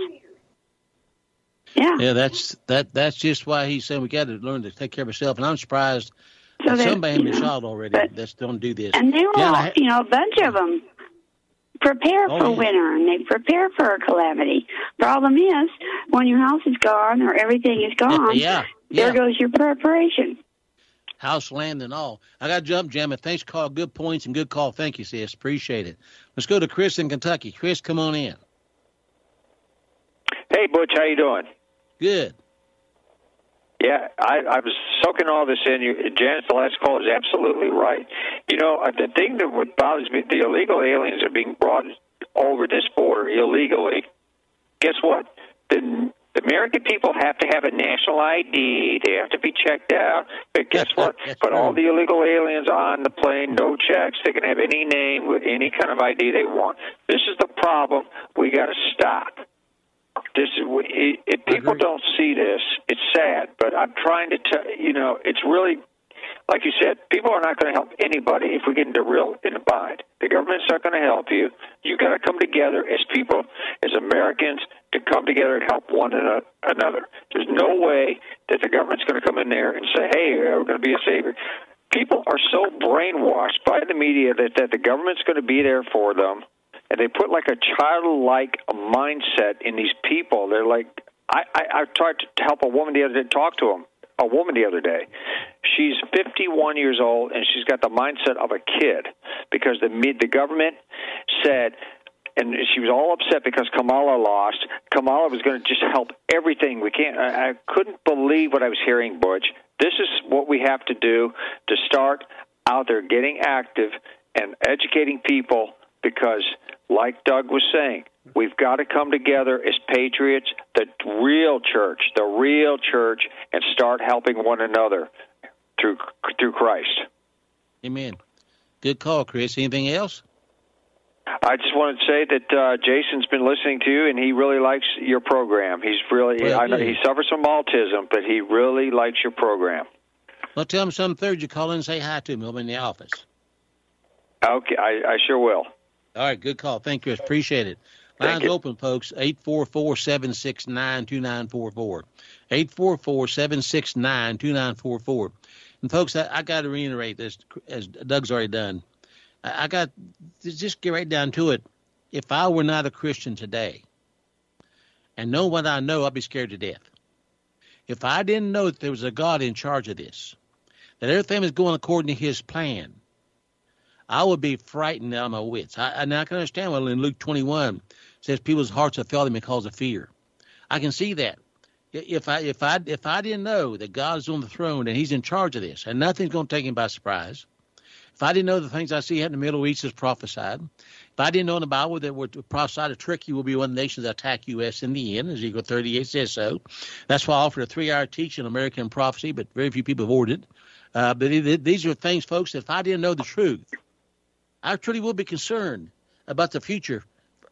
Yeah. Yeah, that's just why he said we got to learn to take care of ourselves. And I'm surprised that somebody has been shot already that don't do this. And they were all, a bunch of them prepare for winter, and they prepare for a calamity. Problem is, when your house is gone or everything is gone, there goes your preparation. House, land, and all. I got to jump, Jam. Thanks, call. Good points and good call. Thank you, sis. Appreciate it. Let's go to Chris in Kentucky. Chris, come on in. Hey, Butch, how you doing? Good. Yeah, I was soaking all this in. Janice, the last call is absolutely right. The thing that bothers me, the illegal aliens are being brought over this border illegally. Guess what? The American people have to have a national ID. They have to be checked out. But guess what? Put all the illegal aliens on the plane, no checks. They can have any name with any kind of ID they want. This is the problem. We got to stop. If people don't see this, it's sad. But I'm trying to tell it's really, like you said, people are not going to help anybody if we get into a bind. The government's not going to help you. You got to come together as people, as Americans, to come together and help one another. There's no way that the government's going to come in there and say, "Hey, we're going to be a savior." People are so brainwashed by the media that the government's going to be there for them. And they put like a childlike mindset in these people. They're like, I tried to help a woman the other day. She's 51 years old, and she's got the mindset of a kid because the government said and she was all upset because Kamala lost. Kamala was going to just help everything we can. I couldn't believe what I was hearing, Butch. This is what we have to do to start out there getting active and educating people because, like Doug was saying, we've got to come together as patriots, the real church, and start helping one another through Christ. Amen. Good call, Chris. Anything else? I just wanted to say that Jason's been listening to you, and he really likes your program. He's really, I know he suffers from autism, but he really likes your program. Well, tell him some Thursday you call in and say hi to him. He'll be in the office. Okay, I sure will. All right, good call. Thank you. Appreciate it. Lines open, folks, 844-769-2944. 844-769-2944. And, folks, I got to reiterate this, as Doug's already done. I got to just get right down to it. If I were not a Christian today and know what I know, I'd be scared to death. If I didn't know that there was a God in charge of this, that everything was going according to his plan, I would be frightened out of my wits. And I can understand when in Luke 21 it says people's hearts are failing because of fear. I can see that. If I didn't know that God is on the throne and he's in charge of this and nothing's going to take him by surprise, if I didn't know the things I see in the Middle East is prophesied, if I didn't know in the Bible that we're prophesied of Turkey will be one of the nations that attack U.S. in the end, Ezekiel 38 says so. That's why I offered a 3-hour teaching on American prophecy, but very few people have ordered it. But these are things, folks, that if I didn't know the truth, I truly would be concerned about the future.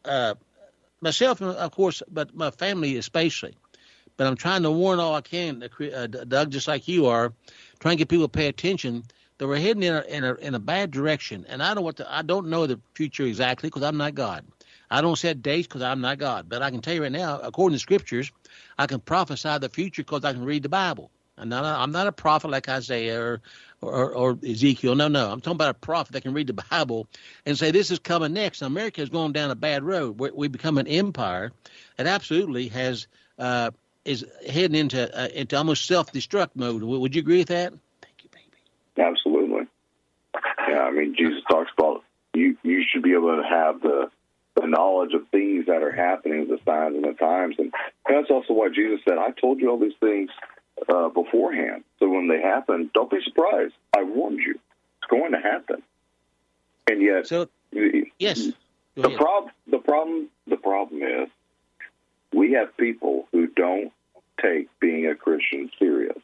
Myself, of course, but my family especially. But I'm trying to warn all I can, Doug, just like you are, trying to get people to pay attention that we're heading in a bad direction. And I don't know the future exactly because I'm not God. I don't set dates because I'm not God. But I can tell you right now, according to Scriptures, I can prophesy the future because I can read the Bible. I'm not a prophet like Isaiah or Ezekiel. No. I'm talking about a prophet that can read the Bible and say this is coming next. Now, America is going down a bad road. We become an empire that absolutely is heading into almost self-destruct mode. Would you agree with that? Thank you, baby. Absolutely. Yeah, I mean, Jesus talks about you should be able to have the knowledge of things that are happening, the signs and the times. And that's also why Jesus said, I told you all these things beforehand. So when they happen, don't be surprised. I warned you. It's going to happen. And yet, yes. The problem is we have people who don't take being a Christian serious.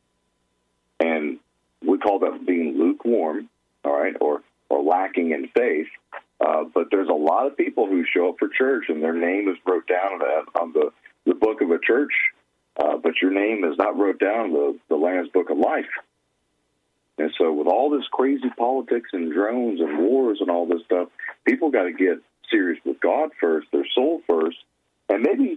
And we call that being lukewarm, all right, or lacking in faith. But there's a lot of people who show up for church and their name is wrote down on the book of a church, but your name is not wrote down in the Lamb's Book of Life. And so with all this crazy politics and drones and wars and all this stuff, people got to get serious with God first, their soul first, and maybe,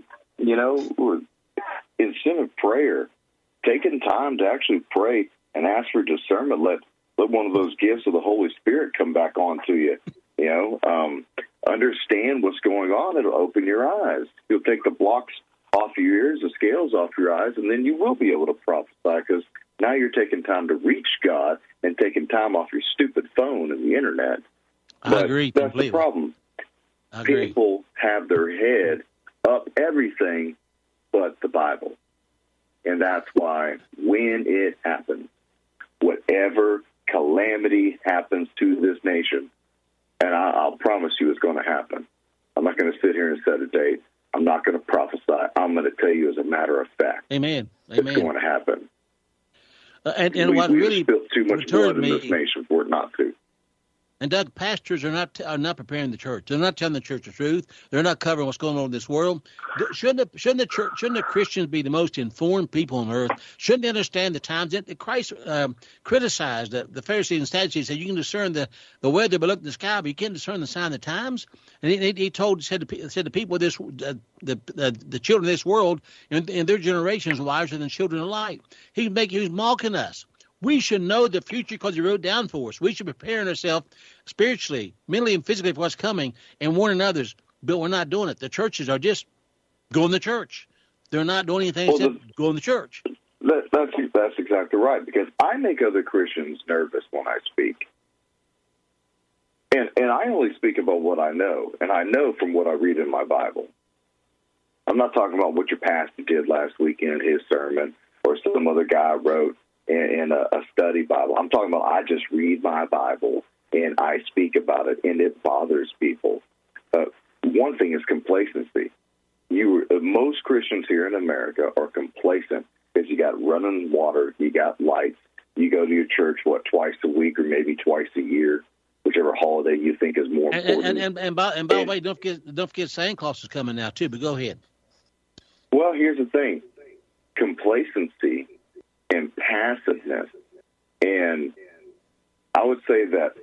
instead of prayer, taking time to actually pray and ask for discernment, let one of those gifts of the Holy Spirit come back onto you. Understand what's going on. It'll open your eyes. You'll take the blocks off your ears, the scales off your eyes, and then you will be able to prophesy because now you're taking time to reach God and taking time off your stupid phone and the internet. I agree completely. That's the problem. People have their head up everything but the Bible. And that's why when it happens, whatever calamity happens to this nation, and I'll promise you it's going to happen. I'm not going to sit here and set a date. I'm not going to prophesy. I'm going to tell you as a matter of fact. Amen. It's going to happen. And what really spilled too much blood in this nation for it not to. And Doug, pastors are not preparing the church. They're not telling the church the truth. They're not covering what's going on in this world. Shouldn't the Christians be the most informed people on earth? Shouldn't they understand the times? That Christ criticized the Pharisees and Sadducees. Said you can discern the weather by looking at the sky, but you can't discern the sign of the times. And he said to people, the children of this world and their generations are wiser than children of light. He was mocking us. We should know the future because he wrote down for us. We should prepare ourselves spiritually, mentally, and physically for what's coming and warning others. But we're not doing it. The churches are just going to church. They're not doing anything except going to church. That's exactly right, because I make other Christians nervous when I speak. And I only speak about what I know, and I know from what I read in my Bible. I'm not talking about what your pastor did last week in his sermon or some other guy wrote in a study Bible. I'm talking about I just read my Bible and I speak about it, and it bothers people. One thing is complacency. Most Christians here in America are complacent because you got running water, you got lights, you go to your church, twice a week or maybe twice a year, whichever holiday you think is more important. And by the way, don't forget Santa Claus is coming now too. But go ahead. Well, here's the thing: complacency and passiveness, and I would say that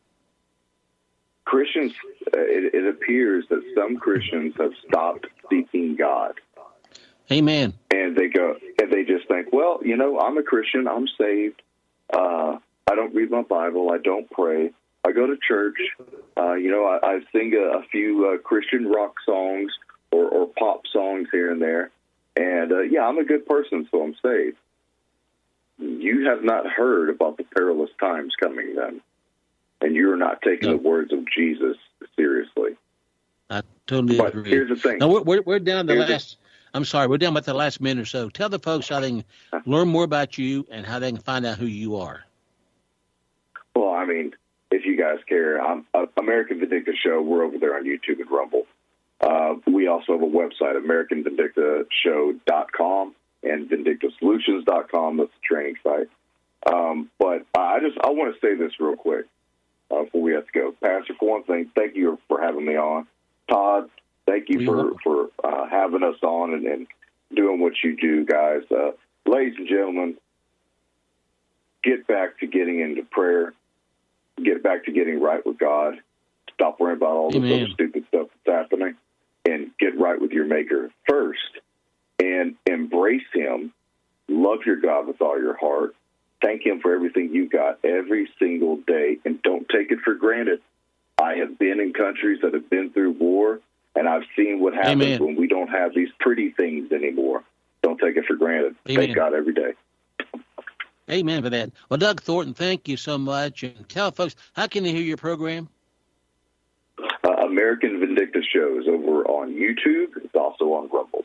Christians. It appears that some Christians have stopped seeking God. Amen. And they just think, well, I'm a Christian. I'm saved. I don't read my Bible. I don't pray. I go to church. I sing a few Christian rock songs or pop songs here and there. And, I'm a good person, so I'm saved. You have not heard about the perilous times coming then. And you're not taking the words of Jesus seriously. I totally agree. But here's the thing. Now, we're down to the last... I'm sorry, we're down about the last minute or so. Tell the folks how they can learn more about you and how they can find out who you are. Well, I mean, if you guys care, I'm American Vindicta Show. We're over there on YouTube and Rumble. We also have a website, AmericanVindictaShow.com and VindictaSolutions.com. That's the training site. But I want to say this real quick before we have to go. Pastor, for one thing, thank you for having me on. Todd, thank you for having us on and doing what you do, guys. Ladies and gentlemen, get back to getting into prayer. Get back to getting right with God. Stop worrying about all this other stupid stuff that's happening. And get right with your Maker first. And embrace Him. Love your God with all your heart. Thank Him for everything you got every single day. And don't take it for granted. I have been in countries that have been through war, and I've seen what happens when we don't have these pretty things anymore. Don't take it for granted. Thank God every day. Amen for that. Well, Doug Thornton, thank you so much. And tell folks, how can they hear your program? American Vindicta Show is over on YouTube. It's also on Rumble.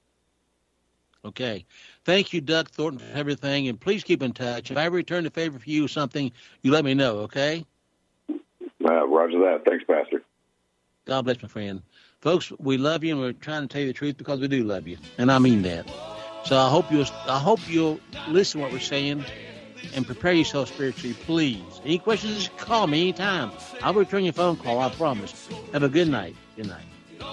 Okay. Thank you, Doug Thornton, for everything. And please keep in touch. If I ever return a favor for you or something, you let me know, okay? Roger that. Thanks, Pastor. God bless, my friend. Folks, we love you, and we're trying to tell you the truth because we do love you, and I mean that. So I hope you'll listen to what we're saying and prepare yourself spiritually, please. Any questions, just call me anytime. I'll return your phone call, I promise. Have a good night. Good night.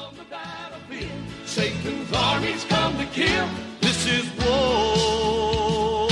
Satan's armies come to kill. This is war.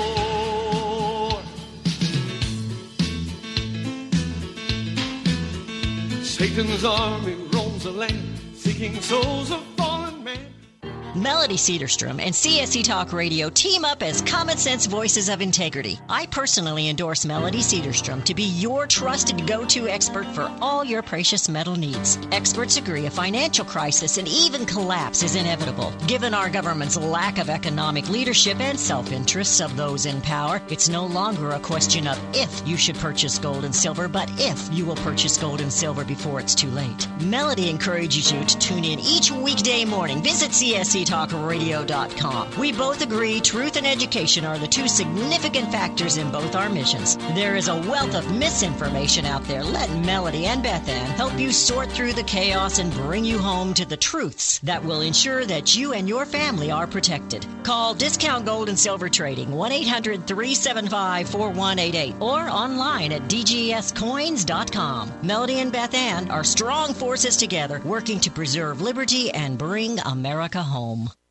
Satan's army roams the land, seeking souls of fallen men. Melody Cedarstrom and CSC Talk Radio team up as common sense voices of integrity. I personally endorse Melody Cedarstrom to be your trusted go-to expert for all your precious metal needs. Experts agree a financial crisis and even collapse is inevitable. Given our government's lack of economic leadership and self-interests of those in power, it's no longer a question of if you should purchase gold and silver, but if you will purchase gold and silver before it's too late. Melody encourages you to tune in each weekday morning. Visit CSCTalkRadio.com. We both agree truth and education are the two significant factors in both our missions. There is a wealth of misinformation out there. Let Melody and Beth Ann help you sort through the chaos and bring you home to the truths that will ensure that you and your family are protected. Call Discount Gold and Silver Trading 1-800-375-4188 or online at dgscoins.com. Melody and Beth Ann are strong forces together working to preserve liberty and bring America home.